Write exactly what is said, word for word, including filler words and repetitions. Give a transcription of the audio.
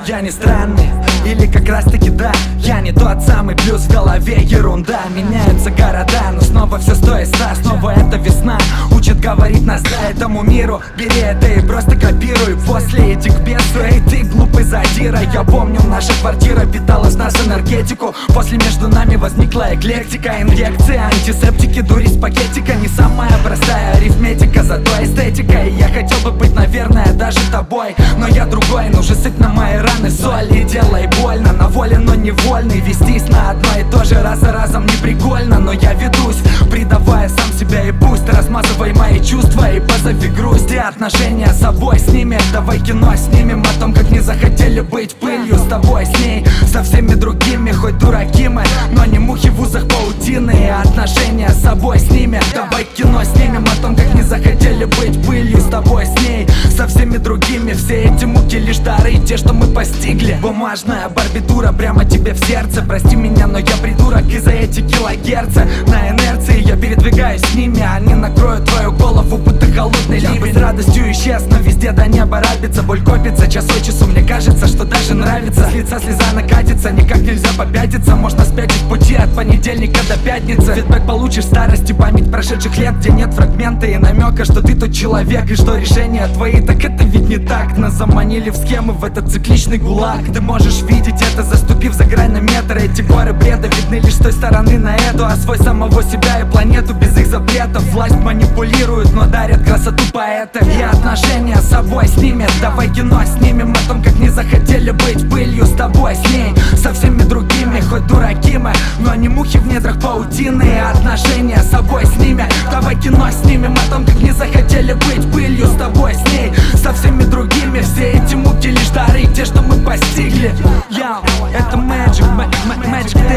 Я не странный, или как раз таки да, я не тот самый, плюс в голове ерунда. Меняются города, но снова все стоит ста. Снова это весна, учит говорить нас да этому миру. Бери это и просто копируй, после иди к бесу. Эй, ты глупый задира, я помню, наша квартира питала с нас энергетику. После между нами возникла эклектика, инъекции, антисептики, дури с пакетика. Не самая простая арифметика, зато эстетика. И я хотел бы быть, наверное, даже тобой, но я другой, ну же сыпь на мои раны соль и делай больно. На воле, но невольный, вестись на одно и то же раз за разом не прикольно. Но я ведусь, предавая сам себя, и пусть размазывай мои чувства и позови грусть. И отношения с собой с ними, давай кино снимем о том, как не захотели быть пылью с тобой, с ней, со всеми другими. Хоть дураки мы, но не мухи в узах паутины. И отношения с собой с ними, давай кино снимем о том, как не захотели быть пылью с тобой, с ней, со всеми другими. Все эти муки лишь дары, те, что мы постигли. Бумажная барбитура прямо тебе в сердце. Прости меня, но я придурок, и за эти килогерцы на инерции я передвигаюсь с ними. Они накроют твою голову, будто холодный ливень. Я бы с радостью исчез, но везде до неба рабится. Боль копится, час от часу мне кажется, что даже нравится. С лица слеза накатится, никак нельзя попятиться. Можно спятить в пути от понедельника до пятницы. Фидбэк получишь в старости, память прошедших лет, где нет фрагмента и намека, что ты тот человек, и что решения твои, так это ведь не так. Нас заманили в схемы, в этот цикличный гулаг. Ты можешь видеть это, заступив за грань на метр. Эти горы бреда видны лишь с той стороны на эту, а свой самого себя и планету без их запретов. Власть манипулирует, но дарят красоту поэтам. И отношения с собой с ними, давай кино снимем о том, как не захотели быть пылью с тобой, с ней, со всеми другими. Хоть дураки мы, но не мухи в недрах паутины. И отношения с собой с ними, давай кино снимем о том, как не захотели быть пылью с тобой, с ней, со всеми другими. Все эти муки лишь дары, те, что мы постигли. Йоу, это Magic, Magic